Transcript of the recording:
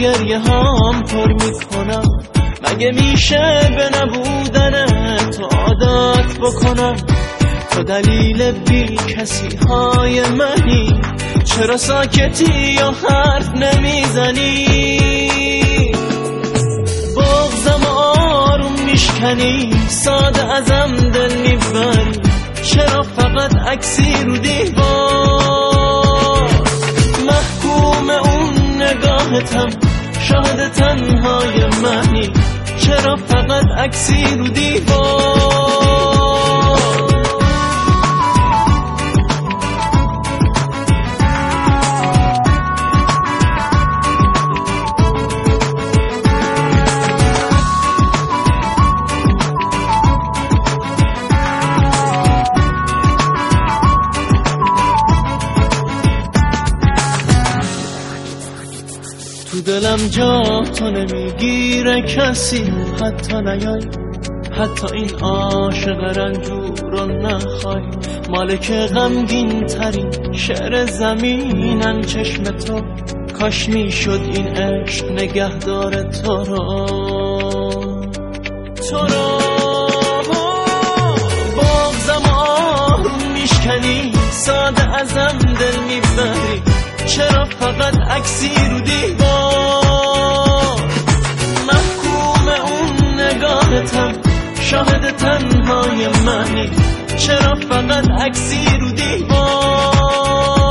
گریه هام پر میکنم. مگه میشه به نبودن تو عادت بکنم؟ تو دلیل بی کسی های منی، چرا ساکتی یا حرف نمیزنی؟ بغضم آروم میشکنی، ساده ازم دل میبری، چرا فقط عکسی رو دیوار؟ محکوم اون نگاهتم، شاهد تنهای منی، چرا فقط عکسی رو دیوار؟ تو دلم جا تو نمیگیره کسی، حتی نیای، حتی این عاشق رنجور رو نخوای. مالک غمگین ترین شعر زمینن چشم تو، کاش میشد این عشق نگهدار تو رو. بغضم آروم میشکنی، ساده ازم دل میبری، چرا فقط عکسی رو دیوار؟ محکوم اون نگاهتم، شاهد تنهای منی، چرا فقط عکسی رو دیوار؟